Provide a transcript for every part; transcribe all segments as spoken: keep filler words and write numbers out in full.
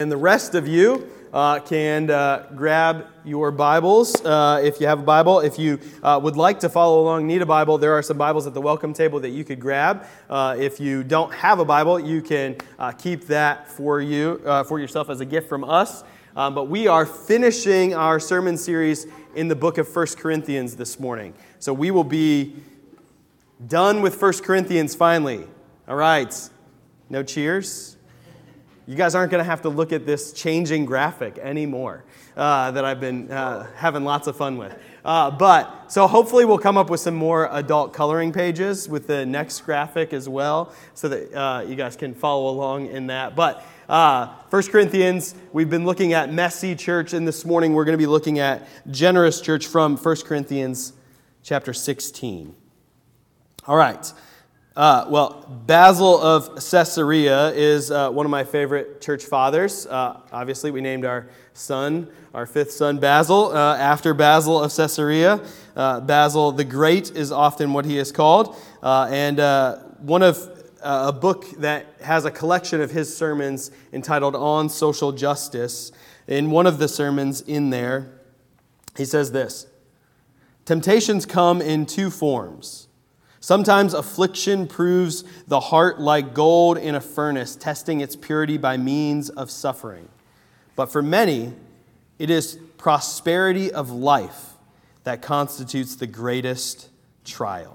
And the rest of you uh, can uh, grab your Bibles uh, if you have a Bible. If you uh, would like to follow along, need a Bible, there are some Bibles at the welcome table that you could grab. Uh, if you don't have a Bible, you can uh, keep that for you, uh, for yourself as a gift from us. Um, but we are finishing our sermon series in the book of First Corinthians this morning. So we will be done with First Corinthians finally. All right. No cheers? You guys aren't going to have to look at this changing graphic anymore uh, that I've been uh, having lots of fun with. Uh, but, so hopefully we'll come up with some more adult coloring pages with the next graphic as well, so that uh, you guys can follow along in that. But uh, First Corinthians, we've been looking at messy church, and this morning we're going to be looking at generous church from First Corinthians chapter sixteen. All right. Uh, well, Basil of Caesarea is uh, one of my favorite church fathers. Uh, obviously, we named our son, our fifth son, Basil, uh, after Basil of Caesarea. Uh, Basil the Great is often what he is called. Uh, and uh, one of uh, a book that has a collection of his sermons entitled On Social Justice. In one of the sermons in there, he says this: "Temptations come in two forms. Sometimes affliction proves the heart like gold in a furnace, testing its purity by means of suffering. But for many, it is prosperity of life that constitutes the greatest trial."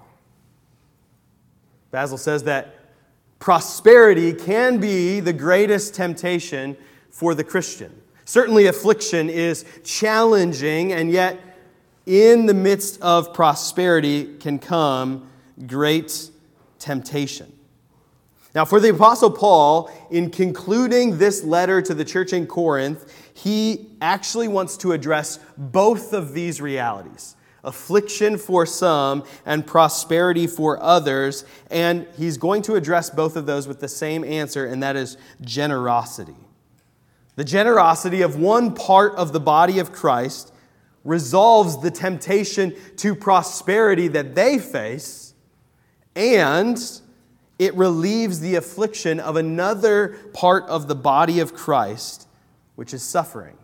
Basil says that prosperity can be the greatest temptation for the Christian. Certainly affliction is challenging, and yet in the midst of prosperity can come great temptation. Now, for the Apostle Paul, in concluding this letter to the church in Corinth, he actually wants to address both of these realities: affliction for some and prosperity for others. And he's going to address both of those with the same answer, and that is generosity. The generosity of one part of the body of Christ resolves the temptation to prosperity that they face, and it relieves the affliction of another part of the body of Christ, which is suffering.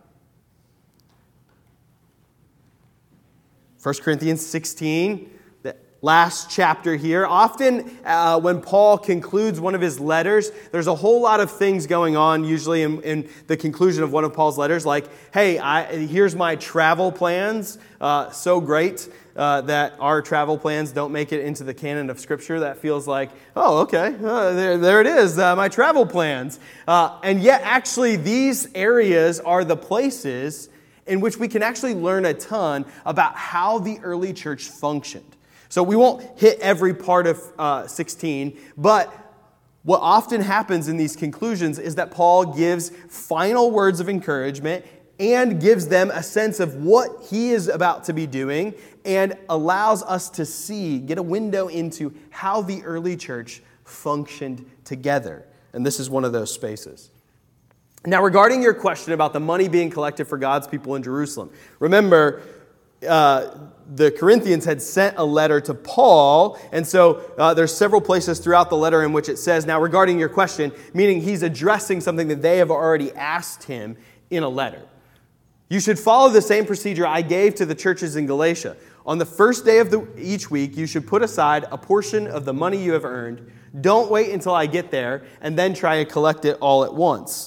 First Corinthians sixteen, the last chapter here. Often uh, when Paul concludes one of his letters, there's a whole lot of things going on, usually in, in the conclusion of one of Paul's letters, like, hey, I, here's my travel plans. Uh, so great. Uh, that our travel plans don't make it into the canon of Scripture. That feels like, oh, okay, uh, there, there it is, uh, my travel plans. Uh, and yet, actually, these areas are the places in which we can actually learn a ton about how the early church functioned. So we won't hit every part of uh, sixteen, but what often happens in these conclusions is that Paul gives final words of encouragement and gives them a sense of what he is about to be doing, and allows us to see, get a window into how the early church functioned together. And this is one of those spaces. Now, regarding your question about the money being collected for God's people in Jerusalem, remember, uh, the Corinthians had sent a letter to Paul, and so uh, there's several places throughout the letter in which it says, now regarding your question, meaning he's addressing something that they have already asked him in a letter. You should follow the same procedure I gave to the churches in Galatia. On the first day of the, each week, you should put aside a portion of the money you have earned. Don't wait until I get there, and then try to collect it all at once.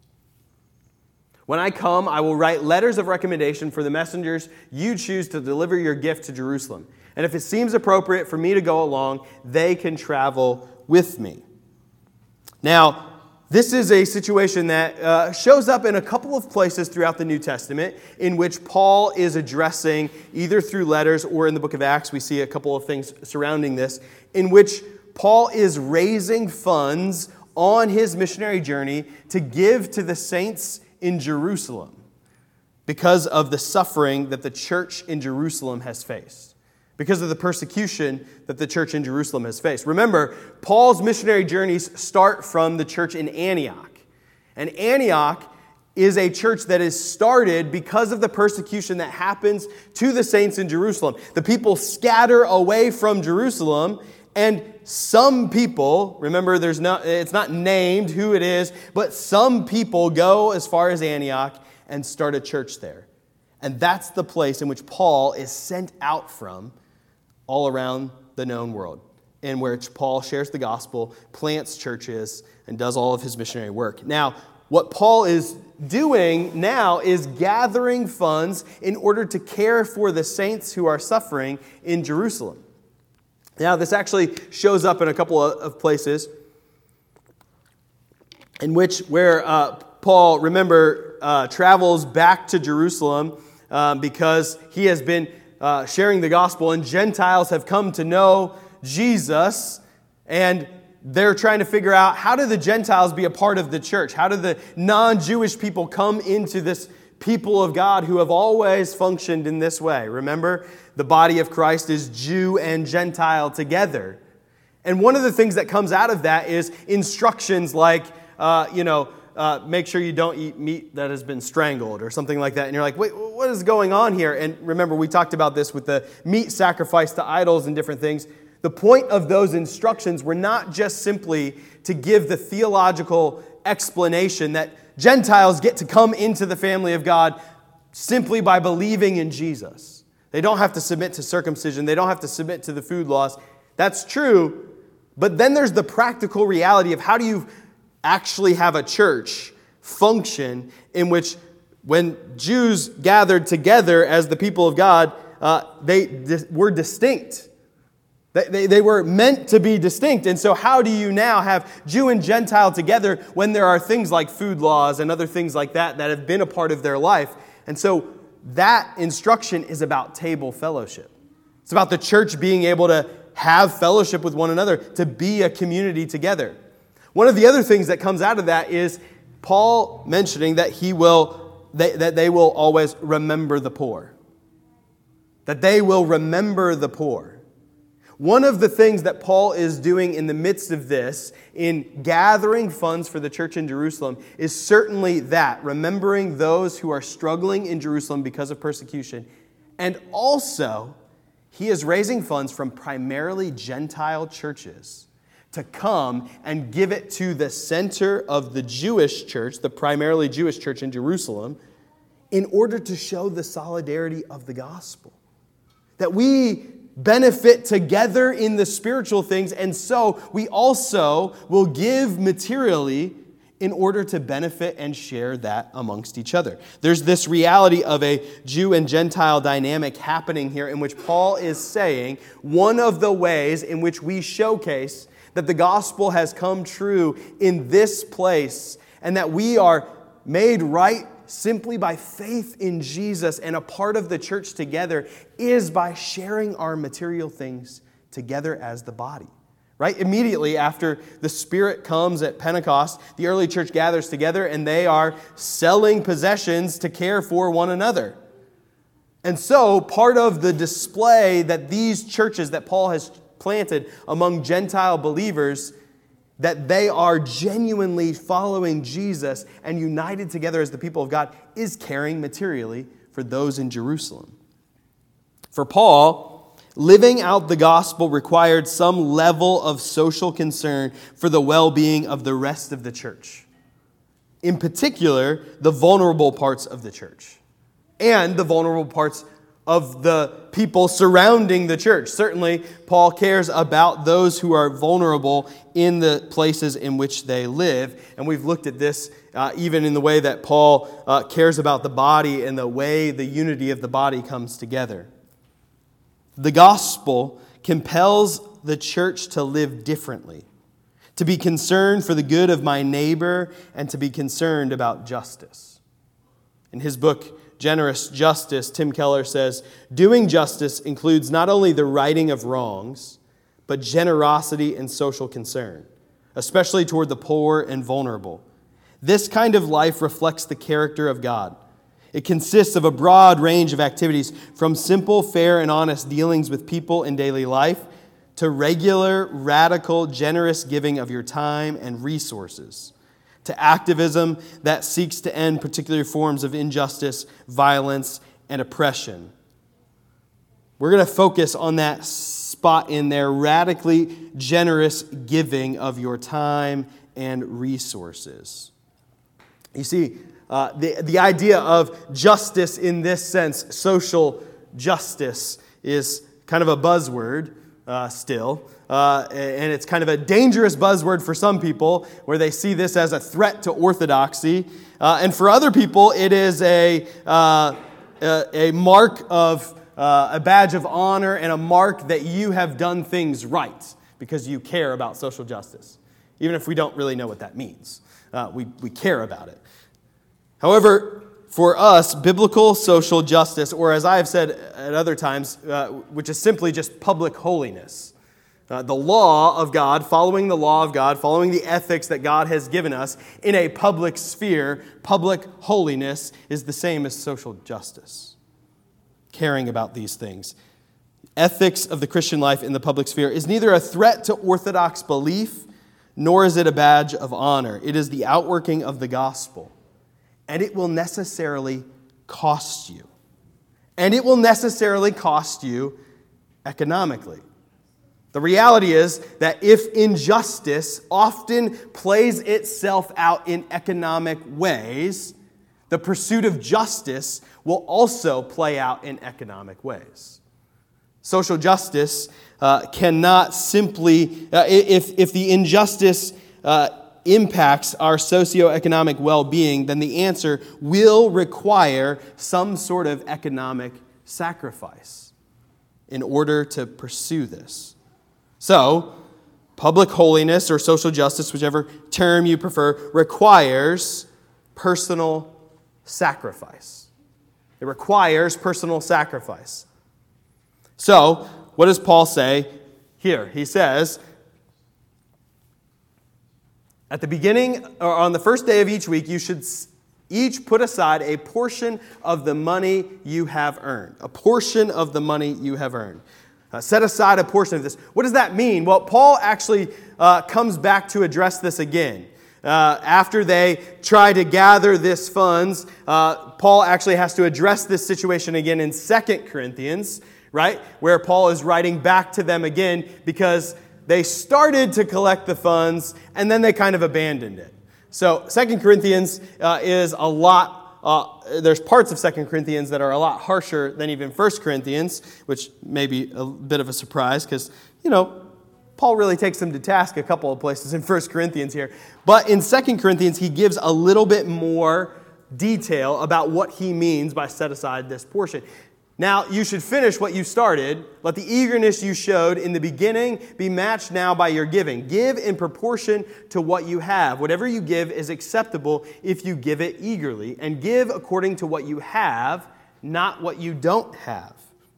When I come, I will write letters of recommendation for the messengers you choose to deliver your gift to Jerusalem. And if it seems appropriate for me to go along, they can travel with me. Now, this is a situation that uh, shows up in a couple of places throughout the New Testament in which Paul is addressing, either through letters or in the book of Acts, we see a couple of things surrounding this, in which Paul is raising funds on his missionary journey to give to the saints in Jerusalem because of the suffering that the church in Jerusalem has faced, because of the persecution that the church in Jerusalem has faced. Remember, Paul's missionary journeys start from the church in Antioch. And Antioch is a church that is started because of the persecution that happens to the saints in Jerusalem. The people scatter away from Jerusalem, And some people, remember, there's no, it's not named who it is, but some people go as far as Antioch and start a church there. And that's the place in which Paul is sent out from all around the known world, in which Paul shares the gospel, plants churches, and does all of his missionary work. Now, what Paul is doing now is gathering funds in order to care for the saints who are suffering in Jerusalem. Now, this actually shows up in a couple of places in which where uh, Paul, remember, uh, travels back to Jerusalem uh, because he has been uh, sharing the gospel, and Gentiles have come to know Jesus, and they're trying to figure out, how do the Gentiles be a part of the church? How do the non-Jewish people come into this people of God who have always functioned in this way? Remember, the body of Christ is Jew and Gentile together. And one of the things that comes out of that is instructions like, uh, you know, uh, make sure you don't eat meat that has been strangled or something like that. And you're like, wait, what is going on here? And remember, we talked about this with the meat sacrifice to idols and different things. The point of those instructions were not just simply to give the theological explanation that Gentiles get to come into the family of God simply by believing in Jesus. They don't have to submit to circumcision. They don't have to submit to the food laws. That's true. But then there's the practical reality of how do you actually have a church function in which when Jews gathered together as the people of God, uh, they di- were distinct. They, they, they were meant to be distinct. And so how do you now have Jew and Gentile together when there are things like food laws and other things like that that have been a part of their life? And so that instruction is about table fellowship. It's about the church being able to have fellowship with one another, to be a community together. One of the other things that comes out of that is Paul mentioning that he will, they, that they will always remember the poor. That they will remember the poor. One of the things that Paul is doing in the midst of this, in gathering funds for the church in Jerusalem, is certainly that, remembering those who are struggling in Jerusalem because of persecution. And also, he is raising funds from primarily Gentile churches to come and give it to the center of the Jewish church, the primarily Jewish church in Jerusalem, in order to show the solidarity of the gospel. That we benefit together in the spiritual things, and so we also will give materially in order to benefit and share that amongst each other. There's this reality of a Jew and Gentile dynamic happening here in which Paul is saying one of the ways in which we showcase that the gospel has come true in this place and that we are made right simply by faith in Jesus and a part of the church together is by sharing our material things together as the body. Right? Immediately after the Spirit comes at Pentecost, the early church gathers together and they are selling possessions to care for one another. And so part of the display that these churches that Paul has planted among Gentile believers, that they are genuinely following Jesus and united together as the people of God, is caring materially for those in Jerusalem. For Paul, living out the gospel required some level of social concern for the well-being of the rest of the church. In particular, the vulnerable parts of the church and the vulnerable parts of the people surrounding the church. Certainly, Paul cares about those who are vulnerable in the places in which they live. And we've looked at this uh, even in the way that Paul uh, cares about the body and the way the unity of the body comes together. The gospel compels the church to live differently, to be concerned for the good of my neighbor, and to be concerned about justice. In his book, Generous Justice, Tim Keller says, doing justice includes not only the righting of wrongs, but generosity and social concern, especially toward the poor and vulnerable. This kind of life reflects the character of God. It consists of a broad range of activities, from simple, fair, and honest dealings with people in daily life to regular, radical, generous giving of your time and resources, to activism that seeks to end particular forms of injustice, violence, and oppression. We're going to focus on that spot in there radically generous giving of your time and resources. You see, uh, the, the idea of justice in this sense, social justice, is kind of a buzzword uh, still. Uh, and it's kind of a dangerous buzzword for some people, where they see this as a threat to orthodoxy. Uh, and for other people, it is a, uh, a, a mark of, uh, a badge of honor and a mark that you have done things right because you care about social justice. Even if we don't really know what that means. Uh, we, we care about it. However, for us, biblical social justice, or as I have said at other times, uh, which is simply just public holiness, uh, the law of God, following the law of God, following the ethics that God has given us in a public sphere, public holiness is the same as social justice. Caring about these things. Ethics of the Christian life in the public sphere is neither a threat to orthodox belief, nor is it a badge of honor. It is the outworking of the gospel. And it will necessarily cost you. And it will necessarily cost you economically. The reality is that if injustice often plays itself out in economic ways, the pursuit of justice will also play out in economic ways. Social justice uh, cannot simply, uh, if, if the injustice uh, impacts our socioeconomic well-being, then the answer will require some sort of economic sacrifice in order to pursue this. So, public holiness or social justice, whichever term you prefer, requires personal sacrifice. It requires personal sacrifice. So, what does Paul say here? He says, at the beginning, or on the first day of each week, you should each put aside a portion of the money you have earned. A portion of the money you have earned. Uh, set aside a portion of this. What does that mean? Well, Paul actually uh, comes back to address this again. Uh, after they try to gather this funds, uh, Paul actually has to address this situation again in Second Corinthians, right? Where Paul is writing back to them again because they started to collect the funds, and then they kind of abandoned it. So Second Corinthians uh, is a lot, uh, there's parts of Second Corinthians that are a lot harsher than even First Corinthians, which may be a bit of a surprise because, you know, Paul really takes them to task a couple of places in First Corinthians here. But in Second Corinthians, he gives a little bit more detail about what he means by set aside this portion. Now, you should finish what you started. Let the eagerness you showed in the beginning be matched now by your giving. Give in proportion to what you have. Whatever you give is acceptable if you give it eagerly. And give according to what you have, not what you don't have.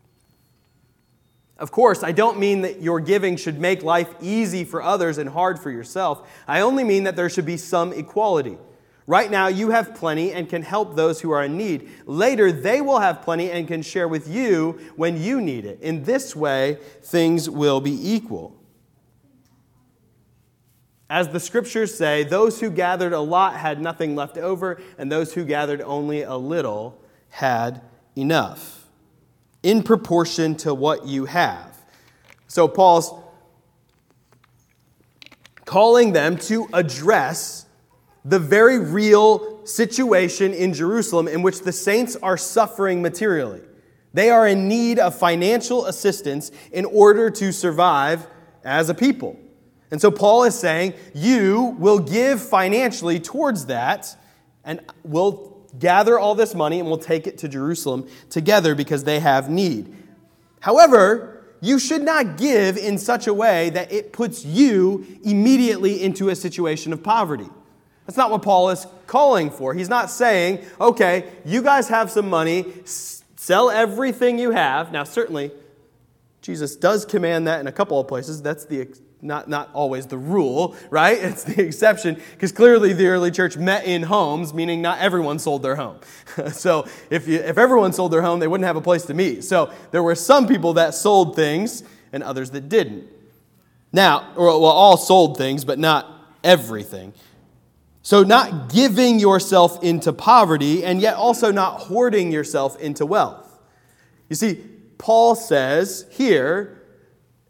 Of course, I don't mean that your giving should make life easy for others and hard for yourself. I only mean that there should be some equality. Right now, you have plenty and can help those who are in need. Later, they will have plenty and can share with you when you need it. In this way, things will be equal. As the scriptures say, those who gathered a lot had nothing left over, and those who gathered only a little had enough, in proportion to what you have. So Paul's calling them to address the very real situation in Jerusalem in which the saints are suffering materially. They are in need of financial assistance in order to survive as a people. And so Paul is saying, you will give financially towards that, and we'll gather all this money and we'll take it to Jerusalem together because they have need. However, you should not give in such a way that it puts you immediately into a situation of poverty. That's not what Paul is calling for. He's not saying, okay, you guys have some money, sell everything you have. Now, certainly, Jesus does command that in a couple of places. That's the not, not always the rule, right? It's the exception, because clearly the early church met in homes, meaning not everyone sold their home. So if you, if everyone sold their home, they wouldn't have a place to meet. So there were some people that sold things and others that didn't. Now, well, all sold things, but not everything. So not giving yourself into poverty and yet also not hoarding yourself into wealth. You see, Paul says here,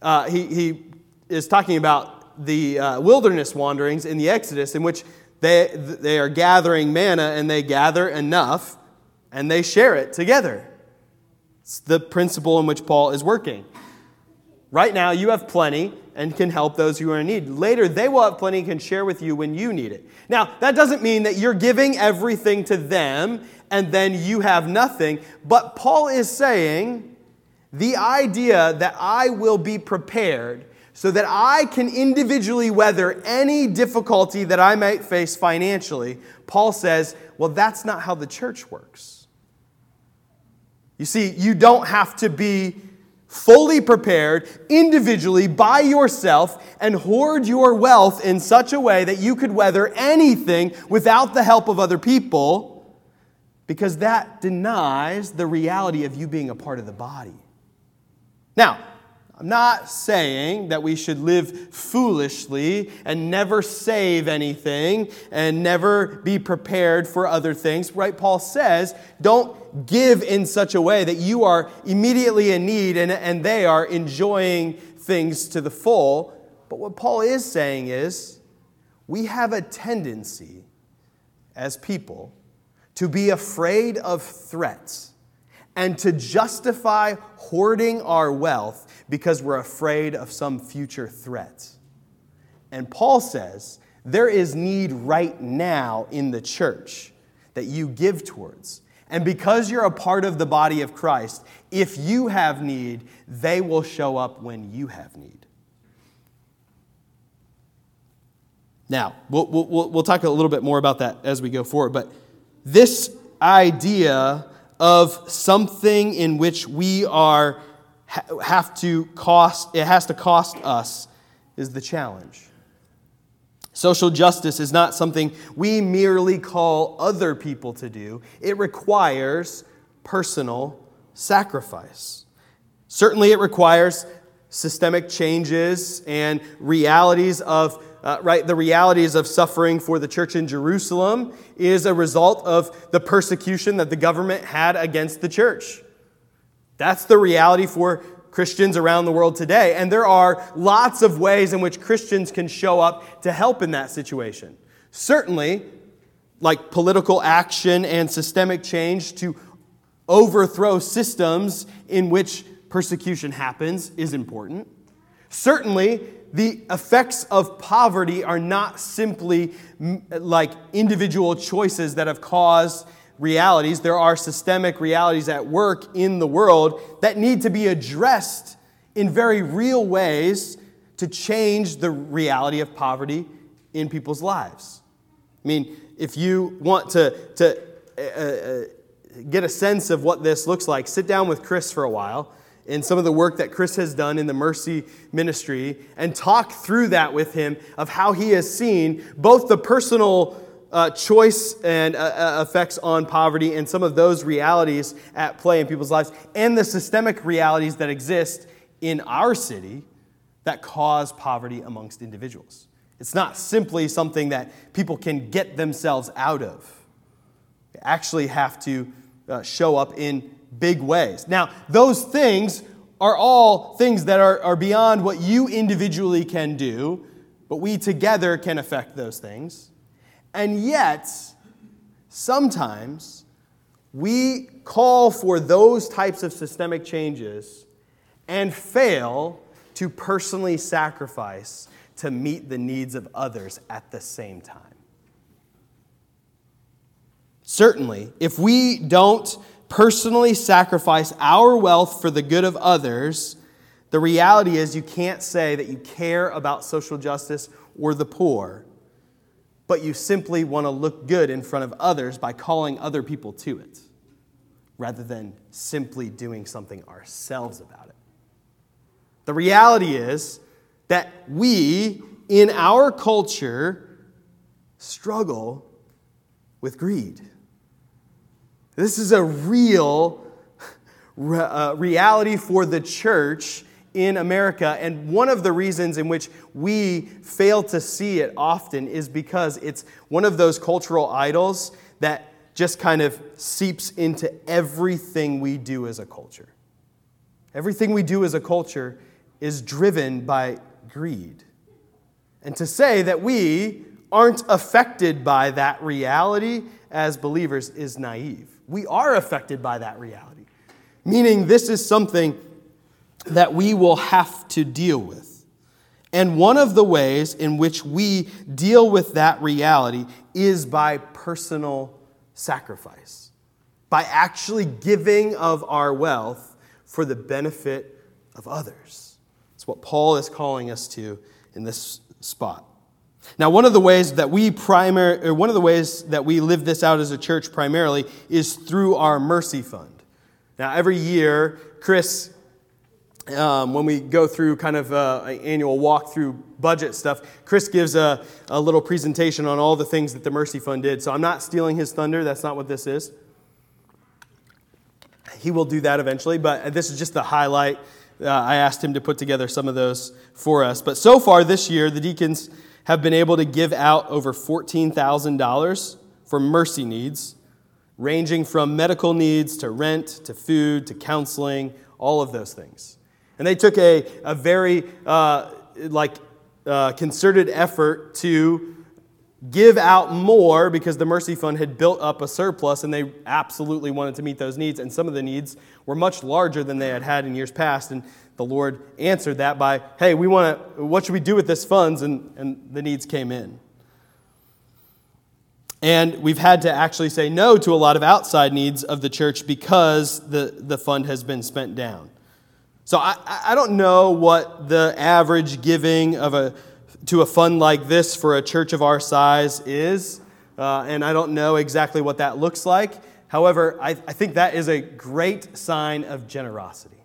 uh, he, he is talking about the uh, wilderness wanderings in the Exodus, in which they, they are gathering manna, and they gather enough, and they share it together. It's the principle in which Paul is working. Right now, you have plenty and can help those who are in need. Later, they will have plenty and can share with you when you need it. Now, that doesn't mean that you're giving everything to them and then you have nothing. But Paul is saying the idea that I will be prepared so that I can individually weather any difficulty that I might face financially. Paul says, well, that's not how the church works. You see, you don't have to be fully prepared individually by yourself and hoard your wealth in such a way that you could weather anything without the help of other people, because that denies the reality of you being a part of the body. Now, I'm not saying that we should live foolishly and never save anything and never be prepared for other things. Right? Paul says, don't give in such a way that you are immediately in need and, and they are enjoying things to the full. But what Paul is saying is, we have a tendency as people to be afraid of threats and to justify hoarding our wealth because we're afraid of some future threat. And Paul says there is need right now in the church that you give towards. And because you're a part of the body of Christ, if you have need, they will show up when you have need. Now, we'll, we'll, we'll talk a little bit more about that as we go forward, but this idea of something in which we are have to cost, it has to cost us, is the challenge. Social justice is not something we merely call other people to do. It requires personal sacrifice. Certainly it requires systemic changes and realities of Uh, right, the realities of suffering for the church in Jerusalem is a result of the persecution that the government had against the church. That's the reality for Christians around the world today. And there are lots of ways in which Christians can show up to help in that situation. Certainly, like political action and systemic change to overthrow systems in which persecution happens is important. Certainly, the effects of poverty are not simply like individual choices that have caused realities. There are systemic realities at work in the world that need to be addressed in very real ways to change the reality of poverty in people's lives. I mean, if you want to, to uh, get a sense of what this looks like, sit down with Chris for a while in some of the work that Chris has done in the Mercy Ministry and talk through that with him of how he has seen both the personal uh, choice and uh, effects on poverty and some of those realities at play in people's lives and the systemic realities that exist in our city that cause poverty amongst individuals. It's not simply something that people can get themselves out of. They actually have to uh, show up in big ways. Now, those things are all things that are, are beyond what you individually can do, but we together can affect those things. And yet, sometimes we call for those types of systemic changes and fail to personally sacrifice to meet the needs of others at the same time. Certainly, if we don't personally sacrifice our wealth for the good of others, the reality is you can't say that you care about social justice or the poor, but you simply want to look good in front of others by calling other people to it, rather than simply doing something ourselves about it. The reality is that we, in our culture, struggle with greed. This is a real uh, reality for the church in America, and one of the reasons in which we fail to see it often is because it's one of those cultural idols that just kind of seeps into everything we do as a culture. Everything we do as a culture is driven by greed. And to say that we aren't affected by that reality as believers is naive. We are affected by that reality, meaning this is something that we will have to deal with. And one of the ways in which we deal with that reality is by personal sacrifice, by actually giving of our wealth for the benefit of others. It's what Paul is calling us to in this spot. Now, one of the ways that we primary, or one of the ways that we live this out as a church primarily is through our mercy fund. Now, every year, Chris, um, when we go through kind of uh, an annual walk through budget stuff, Chris gives a, a little presentation on all the things that the mercy fund did. So I'm not stealing his thunder. That's not what this is. He will do that eventually, but this is just the highlight. Uh, I asked him to put together some of those for us. But so far this year, the deacons have been able to give out over fourteen thousand dollars for mercy needs, ranging from medical needs to rent to food to counseling, all of those things. And they took a, a very uh, like uh, concerted effort to give out more because the Mercy Fund had built up a surplus and they absolutely wanted to meet those needs. And some of the needs were much larger than they had had in years past. And the Lord answered that by, hey, we want to, what should we do with this funds? And, and the needs came in. And we've had to actually say no to a lot of outside needs of the church because the, the fund has been spent down. So I, I don't know what the average giving of a to a fund like this for a church of our size is, uh, and I don't know exactly what that looks like. However, I, I think that is a great sign of generosity.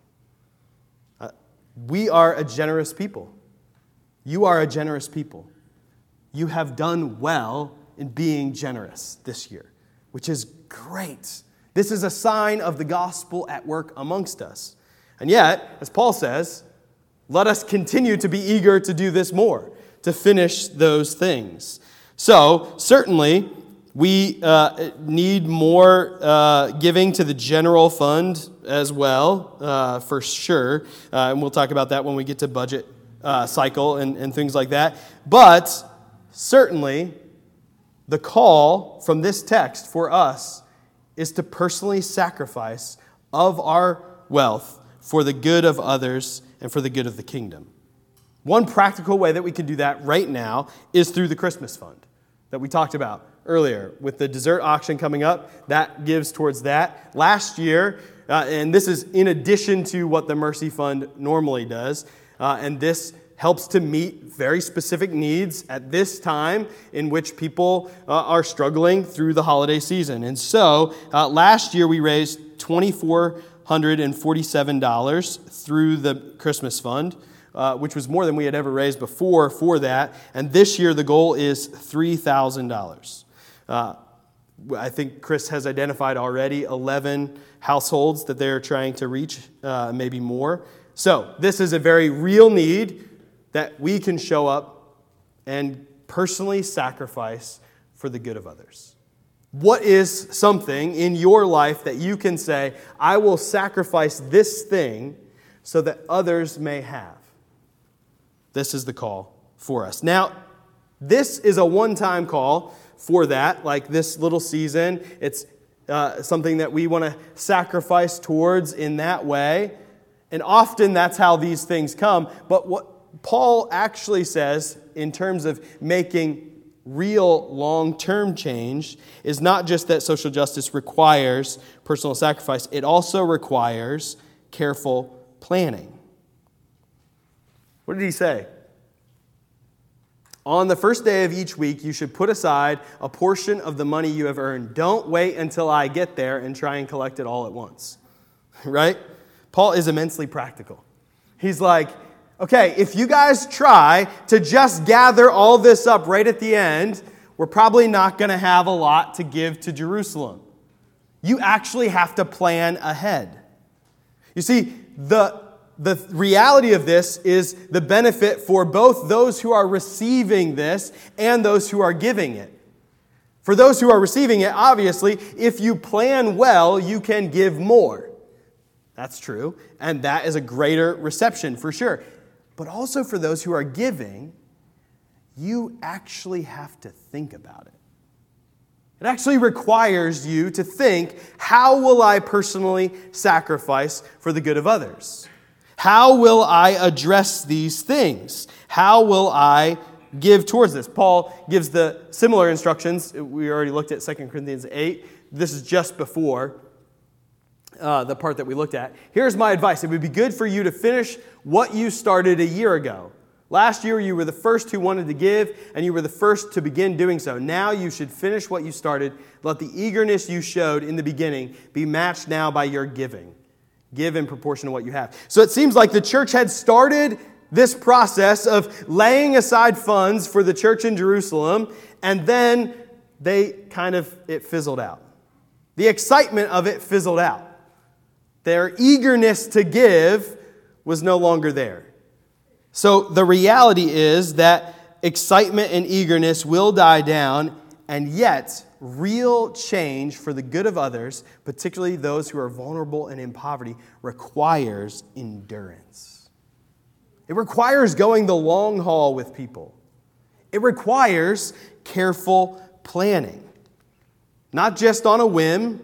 Uh, we are a generous people. You are a generous people. You have done well in being generous this year, which is great. This is a sign of the gospel at work amongst us. And yet, as Paul says, let us continue to be eager to do this more, to finish those things. So, certainly, we uh, need more uh, giving to the general fund as well, uh, for sure. Uh, and we'll talk about that when we get to budget uh, cycle and, and things like that. But, certainly, the call from this text for us is to personally sacrifice of our wealth for the good of others and for the good of the kingdom. One practical way that we can do that right now is through the Christmas fund that we talked about earlier. With the dessert auction coming up, that gives towards that. Last year, uh, and this is in addition to what the Mercy Fund normally does, uh, and this helps to meet very specific needs at this time in which people uh, are struggling through the holiday season. And so, uh, last year we raised twenty-four hundred forty-seven dollars through the Christmas fund, uh, which was more than we had ever raised before for that. And this year the goal is three thousand dollars. Uh, I think Chris has identified already eleven households that they're trying to reach, uh, maybe more. So this is a very real need that we can show up and personally sacrifice for the good of others. What is something in your life that you can say, I will sacrifice this thing so that others may have? This is the call for us. Now, this is a one-time call for that, like this little season. It's uh, something that we want to sacrifice towards in that way. And often that's how these things come. But what Paul actually says in terms of making real long-term change is not just that social justice requires personal sacrifice, it also requires careful planning. What did he say? On the first day of each week, you should put aside a portion of the money you have earned. Don't wait until I get there and try and collect it all at once. Right? Paul is immensely practical. He's like, okay, if you guys try to just gather all this up right at the end, we're probably not going to have a lot to give to Jerusalem. You actually have to plan ahead. You see, the, the reality of this is the benefit for both those who are receiving this and those who are giving it. For those who are receiving it, obviously, if you plan well, you can give more. That's true, and that is a greater reception for sure. but also for those who are giving, you actually have to think about it. It actually requires you to think, how will I personally sacrifice for the good of others? How will I address these things? How will I give towards this? Paul gives the similar instructions. We already looked at Second Corinthians eight. This is just before uh, the part that we looked at. Here's my advice. It would be good for you to finish what you started a year ago. Last year, you were the first who wanted to give, and you were the first to begin doing so. Now you should finish what you started. Let the eagerness you showed in the beginning be matched now by your giving. Give in proportion to what you have. So it seems like the church had started this process of laying aside funds for the church in Jerusalem, and then they kind of, it fizzled out. The excitement of it fizzled out. Their eagerness to give was no longer there. So the reality is that excitement and eagerness will die down, and yet real change for the good of others, particularly those who are vulnerable and in poverty, requires endurance. It requires going the long haul with people. It requires careful planning. Not just on a whim,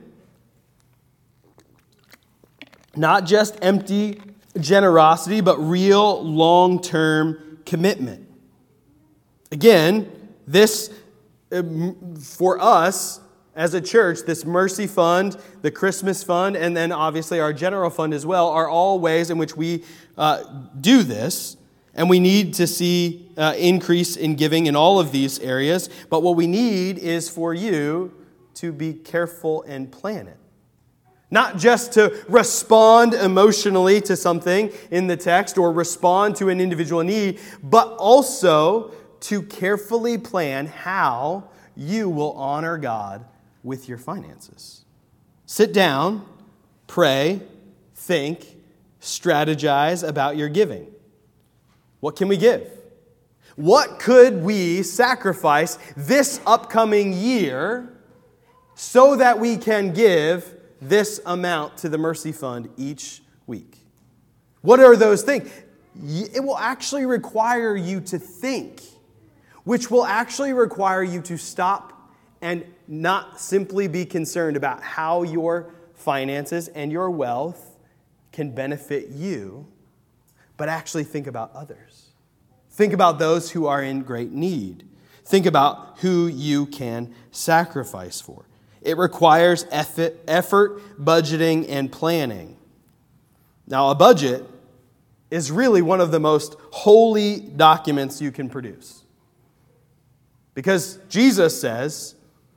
not just empty generosity, but real long-term commitment. Again, this, for us as a church, this mercy fund, the Christmas fund, and then obviously our general fund as well, are all ways in which we uh, do this. And we need to see uh, increase in giving in all of these areas. But what we need is for you to be careful and plan it. Not just to respond emotionally to something in the text or respond to an individual need, but also to carefully plan how you will honor God with your finances. Sit down, pray, think, strategize about your giving. What can we give? What could we sacrifice this upcoming year so that we can give this amount to the Mercy Fund each week? What are those things? It will actually require you to think, which will actually require you to stop and not simply be concerned about how your finances and your wealth can benefit you, but actually think about others. Think about those who are in great need. Think about who you can sacrifice for. It requires effort, effort, budgeting, and planning. Now, a budget is really one of the most holy documents you can produce. Because Jesus says,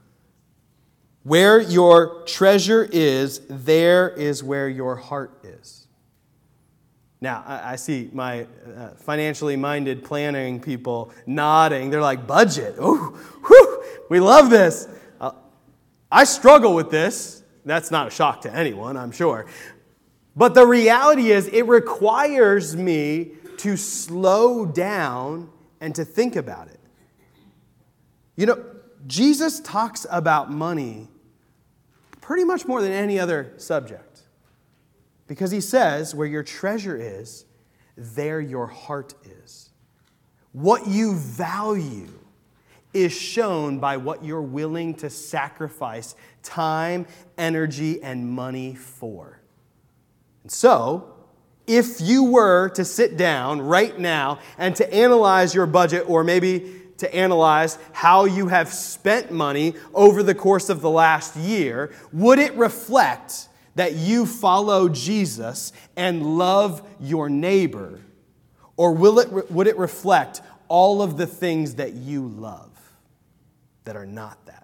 where your treasure is, there is where your heart is. Now, I see my uh, financially minded planning people nodding. They're like, budget. Oh, whew, we love this. Uh, I struggle with this. That's not a shock to anyone, I'm sure. But the reality is it requires me to slow down and to think about it. You know, Jesus talks about money pretty much more than any other subject. Because he says, where your treasure is, there your heart is. What you value is shown by what you're willing to sacrifice time, energy, and money for. And so, if you were to sit down right now and to analyze your budget, or maybe to analyze how you have spent money over the course of the last year, would it reflect that you follow Jesus and love your neighbor? Or will it, would it reflect all of the things that you love that are not that?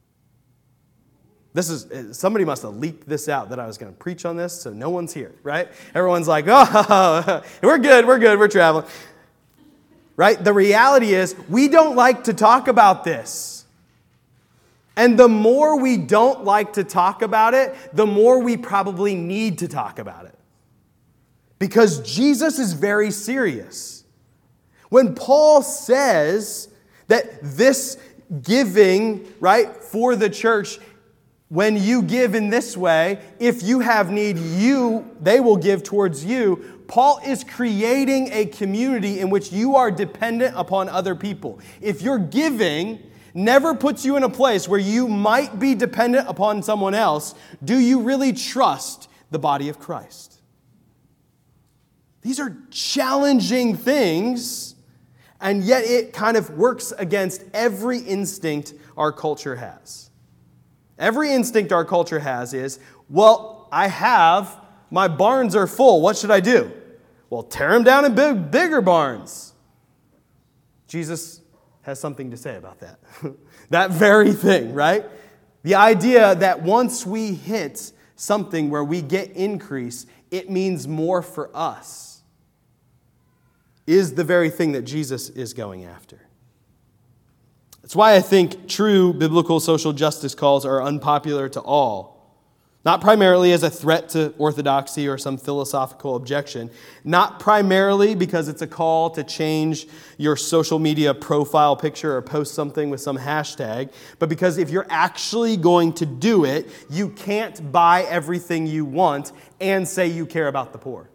This is, somebody must have leaked this out that I was going to preach on this, so no one's here, right? Everyone's like, oh, we're good, we're good, we're traveling. Right? The reality is, we don't like to talk about this. And the more we don't like to talk about it, the more we probably need to talk about it. Because Jesus is very serious. When Paul says that this giving, right, for the church, when you give in this way, if you have need, you, they will give towards you. Paul is creating a community in which you are dependent upon other people. If you're giving never puts you in a place where you might be dependent upon someone else, do you really trust the body of Christ? These are challenging things, and yet it kind of works against every instinct our culture has. Every instinct our culture has is, well, I have, my barns are full, what should I do? Well, tear them down and build bigger barns. Jesus has something to say about that. That very thing, right? The idea that once we hit something where we get increase, it means more for us, is the very thing that Jesus is going after. That's why I think true biblical social justice calls are unpopular to all. Not primarily as a threat to orthodoxy or some philosophical objection. Not primarily because it's a call to change your social media profile picture or post something with some hashtag. But because if you're actually going to do it, you can't buy everything you want and say you care about the poor.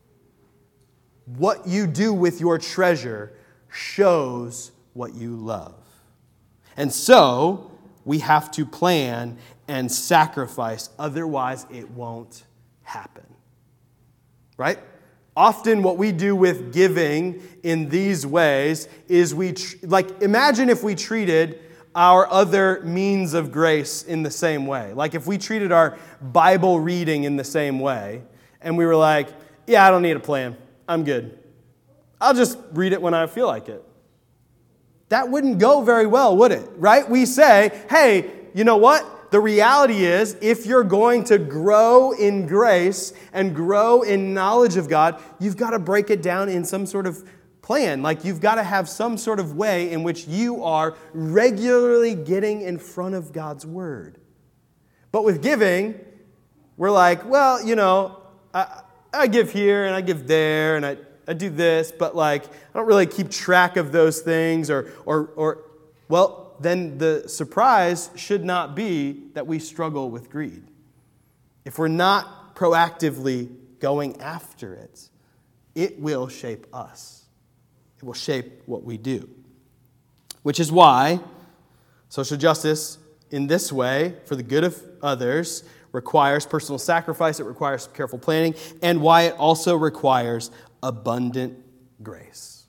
What you do with your treasure shows what you love. And so, we have to plan and sacrifice, otherwise it won't happen. Right? Often what we do with giving in these ways is we, tr- like, imagine if we treated our other means of grace in the same way. Like if we treated our Bible reading in the same way, and we were like, yeah, I don't need a plan. I'm good. I'll just read it when I feel like it. That wouldn't go very well, would it? Right? We say, hey, you know what? The reality is, if you're going to grow in grace and grow in knowledge of God, you've got to break it down in some sort of plan. Like you've got to have some sort of way in which you are regularly getting in front of God's Word. But with giving, we're like, well, you know, I, I give here and I give there and I, I do this, but like I don't really keep track of those things or or or well, then the surprise should not be that we struggle with greed. If we're not proactively going after it, it will shape us. It will shape what we do. Which is why social justice in this way, for the good of others, requires personal sacrifice, it requires careful planning, and why it also requires abundant grace.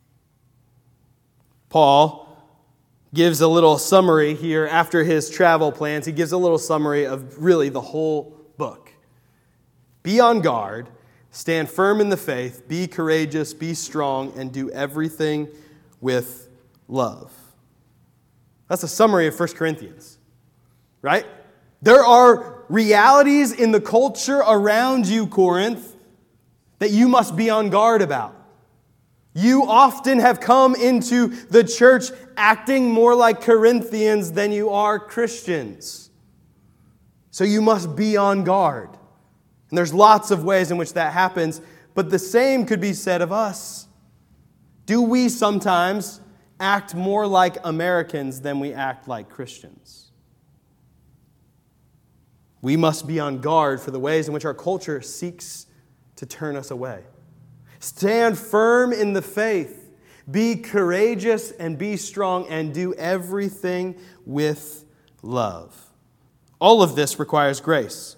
Paul gives a little summary here after his travel plans. He gives a little summary of really the whole book. Be on guard, stand firm in the faith, be courageous, be strong, and do everything with love. That's a summary of First Corinthians, right? There are realities in the culture around you, Corinth, that you must be on guard about. You often have come into the church acting more like Corinthians than you are Christians. So you must be on guard. And there's lots of ways in which that happens, but the same could be said of us. Do we sometimes act more like Americans than we act like Christians? We must be on guard for the ways in which our culture seeks to turn us away. Stand firm in the faith. Be courageous and be strong and do everything with love. All of this requires grace.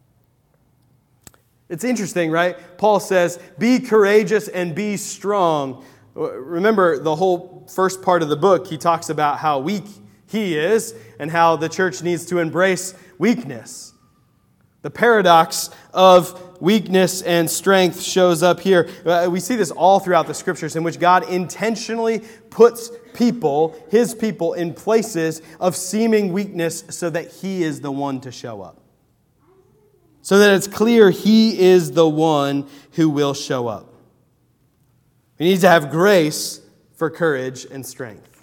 It's interesting, right? Paul says, be courageous and be strong. Remember, the whole first part of the book, he talks about how weak he is and how the church needs to embrace weakness. The paradox of weakness and strength shows up here. Uh, we see this all throughout the Scriptures in which God intentionally puts people, His people, in places of seeming weakness so that He is the one to show up. So that it's clear He is the one who will show up. We need to have grace for courage and strength.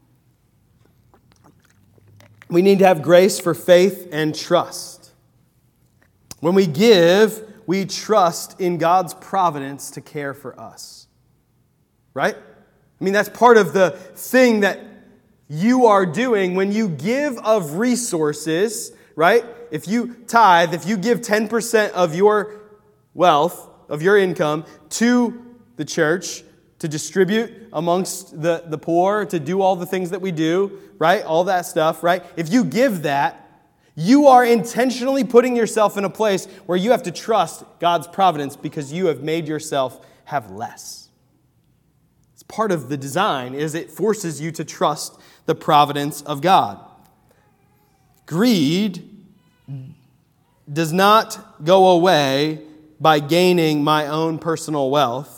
We need to have grace for faith and trust. When we give, we trust in God's providence to care for us. Right? I mean, that's part of the thing that you are doing when you give of resources, right? If you tithe, if you give ten percent of your wealth, of your income to the church to distribute amongst the, the poor, to do all the things that we do, right? All that stuff, right? If you give that, you are intentionally putting yourself in a place where you have to trust God's providence because you have made yourself have less. It's part of the design, is it forces you to trust the providence of God. Greed does not go away by gaining my own personal wealth.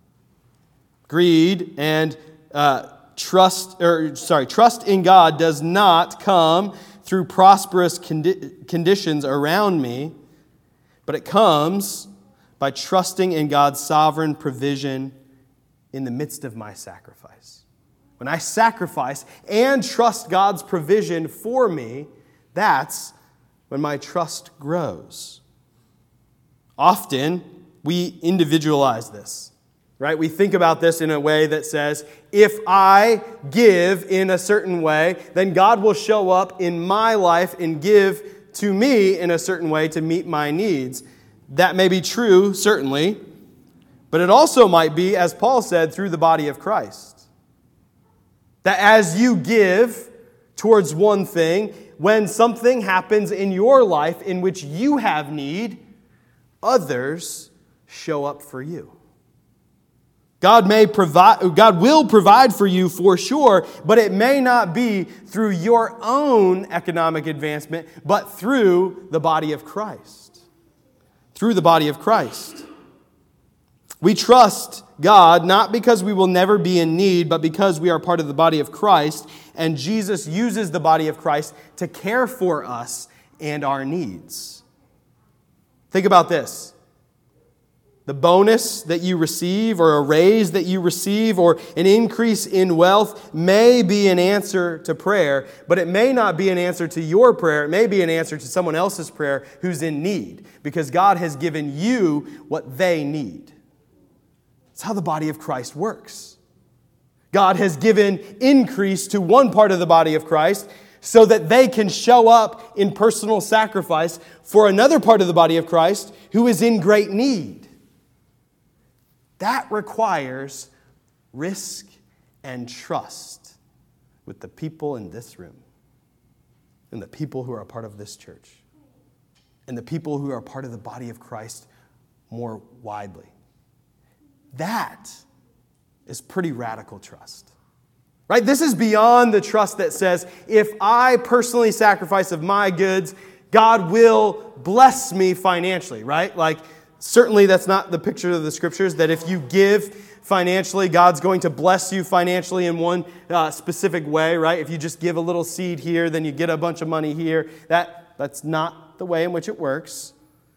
Greed and uh, trust, or sorry, trust in God does not come through prosperous condi- conditions around me, but it comes by trusting in God's sovereign provision in the midst of my sacrifice. When I sacrifice and trust God's provision for me, that's when my trust grows. Often, we individualize this, right? We think about this in a way that says, if I give in a certain way, then God will show up in my life and give to me in a certain way to meet my needs. That may be true, certainly, but it also might be, as Paul said, through the body of Christ. That as you give towards one thing, when something happens in your life in which you have need, others show up for you. God may provide, God will provide for you for sure, but it may not be through your own economic advancement, but through the body of Christ. Through the body of Christ. We trust God not because we will never be in need, but because we are part of the body of Christ, and Jesus uses the body of Christ to care for us and our needs. Think about this. The bonus that you receive, or a raise that you receive, or an increase in wealth may be an answer to prayer, but it may not be an answer to your prayer. It may be an answer to someone else's prayer who's in need, because God has given you what they need. That's how the body of Christ works. God has given increase to one part of the body of Christ so that they can show up in personal sacrifice for another part of the body of Christ who is in great need. That requires risk and trust with the people in this room, and the people who are a part of this church, and the people who are part of the body of Christ more widely. That is pretty radical trust. Right? This is beyond the trust that says, if I personally sacrifice of my goods, God will bless me financially, right? Like, certainly that's not the picture of the Scriptures, that if you give financially, God's going to bless you financially in one uh, specific way, right? If you just give a little seed here, then you get a bunch of money here. That, that's not the way in which it works.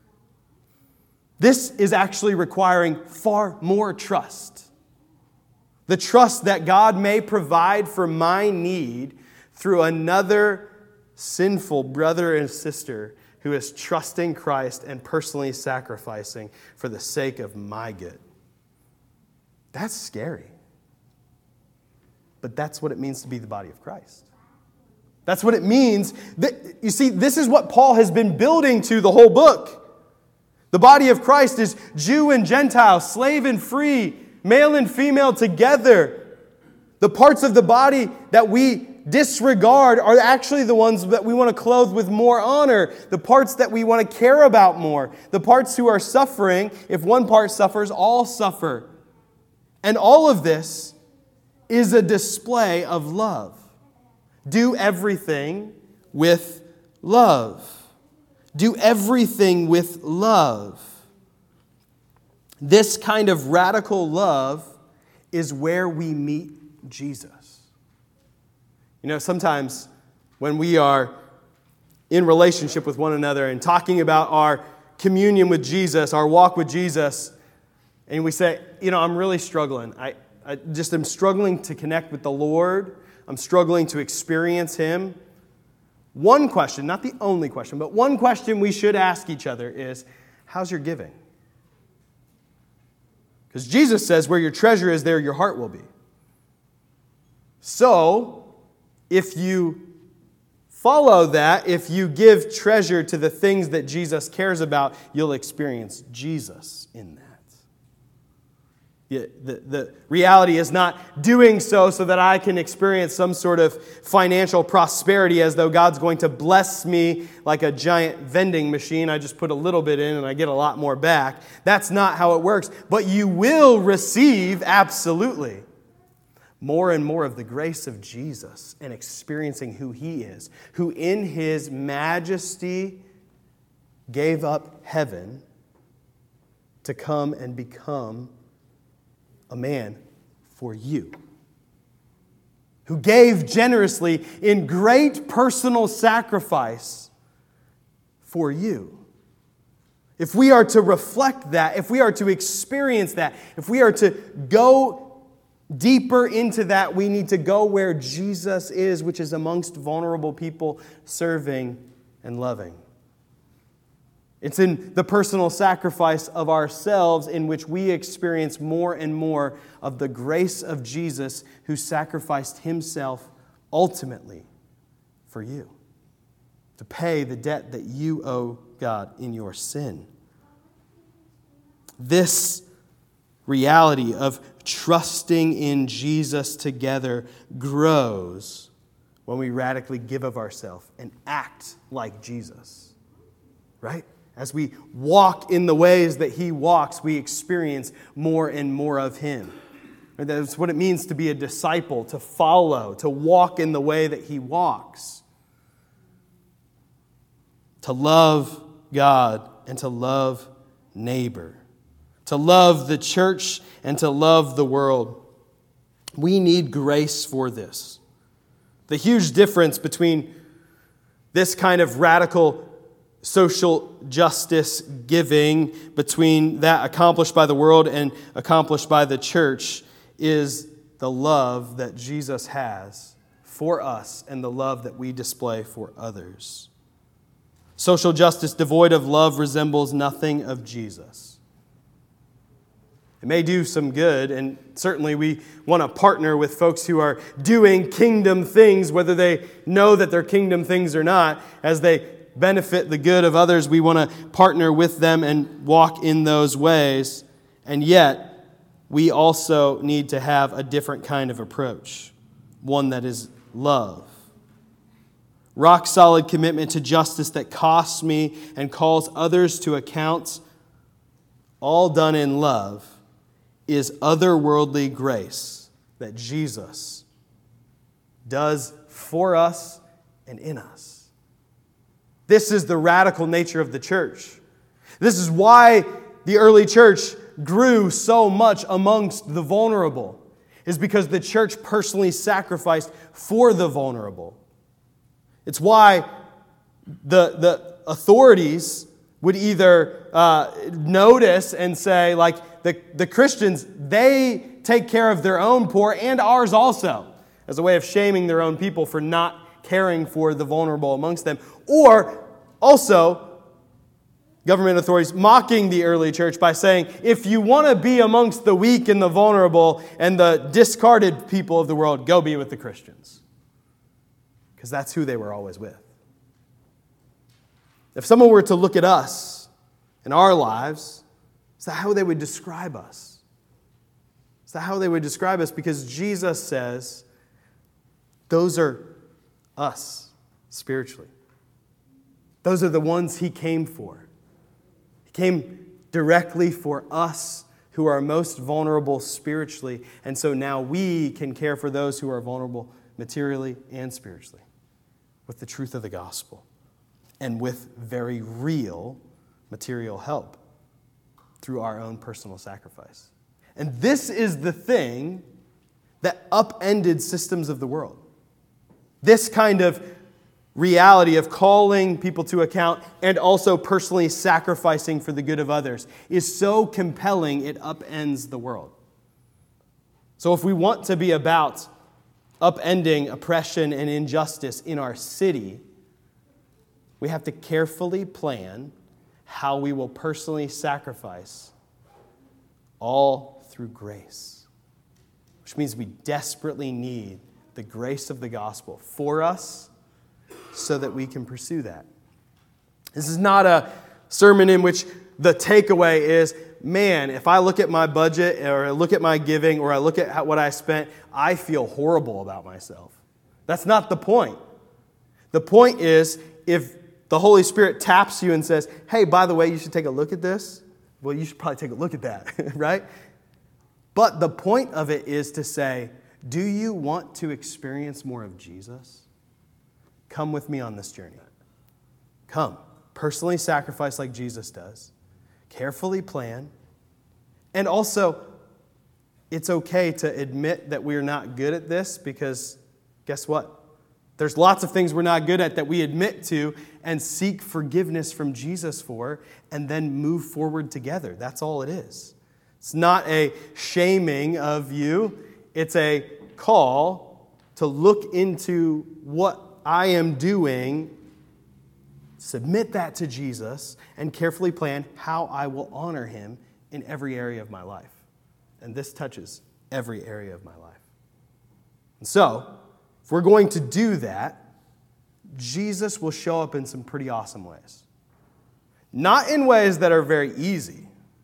This is actually requiring far more trust. The trust that God may provide for my need through another sinful brother and sister who is trusting Christ and personally sacrificing for the sake of my good. That's scary. But that's what it means to be the body of Christ. That's what it means. That, you see, this is what Paul has been building to the whole book. The body of Christ is Jew and Gentile, slave and free, male and female together. The parts of the body that we disregard are actually the ones that we want to clothe with more honor. The parts that we want to care about more. The parts who are suffering, if one part suffers, all suffer. And all of this is a display of love. Do everything with love. Do everything with love. This kind of radical love is where we meet Jesus. You know, sometimes when we are in relationship with one another and talking about our communion with Jesus, our walk with Jesus, and we say, you know, I'm really struggling. I, I just am struggling to connect with the Lord. I'm struggling to experience Him. One question, not the only question, but one question we should ask each other is, how's your giving? Because Jesus says, where your treasure is, there your heart will be. So, if you follow that, if you give treasure to the things that Jesus cares about, you'll experience Jesus in that. The, the, the reality is not doing so so that I can experience some sort of financial prosperity as though God's going to bless me like a giant vending machine. I just put a little bit in and I get a lot more back. That's not how it works. But you will receive, absolutely, more and more of the grace of Jesus and experiencing who He is, who in His majesty gave up heaven to come and become a man for you, who gave generously in great personal sacrifice for you. If we are to reflect that, if we are to experience that, if we are to go deeper into that, we need to go where Jesus is, which is amongst vulnerable people, serving and loving. It's in the personal sacrifice of ourselves in which we experience more and more of the grace of Jesus, who sacrificed Himself ultimately for you to pay the debt that you owe God in your sin. This reality of trusting in Jesus together grows when we radically give of ourselves and act like Jesus, right? As we walk in the ways that He walks, we experience more and more of Him. And that's what it means to be a disciple, to follow, to walk in the way that He walks. To love God and to love neighbor. To love the church and to love the world. We need grace for this. The huge difference between this kind of radical social justice giving, between that accomplished by the world and accomplished by the church, is the love that Jesus has for us and the love that we display for others. Social justice devoid of love resembles nothing of Jesus. It may do some good, and certainly we want to partner with folks who are doing kingdom things, whether they know that they're kingdom things or not. As they benefit the good of others, we want to partner with them and walk in those ways. And yet, we also need to have a different kind of approach, one that is love. Rock-solid commitment to justice that costs me and calls others to account, all done in love, is otherworldly grace that Jesus does for us and in us. This is the radical nature of the church. This is why the early church grew so much amongst the vulnerable, is because the church personally sacrificed for the vulnerable. It's why the, the authorities would either uh, notice and say, like, the, the Christians, they take care of their own poor and ours also, as a way of shaming their own people for not caring for the vulnerable amongst them. Or also, government authorities mocking the early church by saying, if you want to be amongst the weak and the vulnerable and the discarded people of the world, go be with the Christians. Because that's who they were always with. If someone were to look at us in our lives, is that how they would describe us? Is that how they would describe us? Because Jesus says, those are us spiritually. Those are the ones He came for. He came directly for us who are most vulnerable spiritually. And so now we can care for those who are vulnerable materially and spiritually with the truth of the gospel and with very real material help through our own personal sacrifice. And this is the thing that upended systems of the world. This kind of reality of calling people to account and also personally sacrificing for the good of others is so compelling it upends the world. So if we want to be about upending oppression and injustice in our city, we have to carefully plan how we will personally sacrifice, all through grace. Which means we desperately need the grace of the gospel for us so that we can pursue that. This is not a sermon in which the takeaway is man, if I look at my budget or I look at my giving or I look at how, what I spent, I feel horrible about myself. That's not the point. The point is, if the Holy Spirit taps you and says, hey, by the way, you should take a look at this, well, you should probably take a look at that, right? But the point of it is to say, do you want to experience more of Jesus? Come with me on this journey. Come. Personally sacrifice like Jesus does. Carefully plan. And also, it's okay to admit that we're not good at this because guess what? There's lots of things we're not good at that we admit to and seek forgiveness from Jesus for and then move forward together. That's all it is. It's not a shaming of you. It's a call to look into what I am doing, submit that to Jesus, and carefully plan how I will honor Him in every area of my life. And this touches every area of my life. And so, if we're going to do that, Jesus will show up in some pretty awesome ways. Not in ways that are very easy.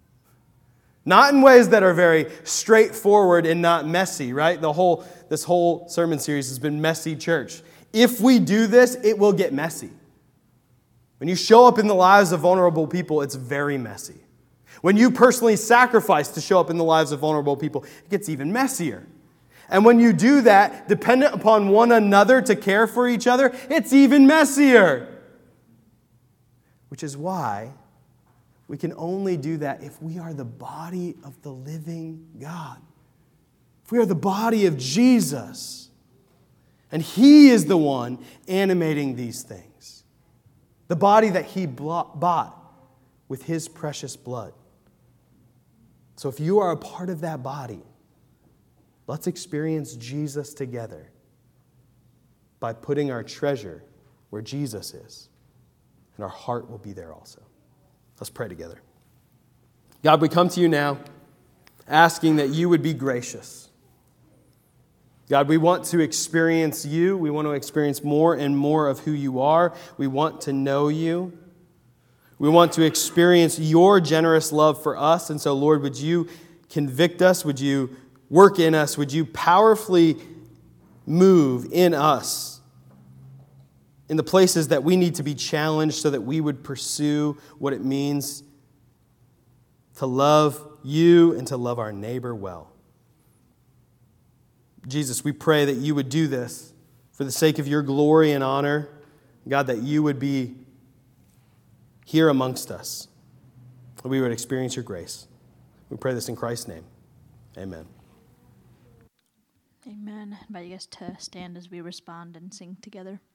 Not in ways that are very straightforward and not messy, right? The whole this whole sermon series has been messy church. If we do this, it will get messy. When you show up in the lives of vulnerable people, it's very messy. When you personally sacrifice to show up in the lives of vulnerable people, it gets even messier. And when you do that, dependent upon one another to care for each other, it's even messier. Which is why we can only do that if we are the body of the living God. If we are the body of Jesus. And He is the one animating these things. The body that He bought with His precious blood. So if you are a part of that body, let's experience Jesus together by putting our treasure where Jesus is. And our heart will be there also. Let's pray together. God, we come to you now asking that you would be gracious. God, we want to experience you. We want to experience more and more of who you are. We want to know you. We want to experience your generous love for us. And so, Lord, would you convict us? Would you work in us? Would you powerfully move in us in the places that we need to be challenged so that we would pursue what it means to love you and to love our neighbor well? Jesus, we pray that you would do this for the sake of your glory and honor. God, that you would be here amongst us. That we would experience your grace. We pray this in Christ's name. Amen. Amen. I invite you guys to stand as we respond and sing together.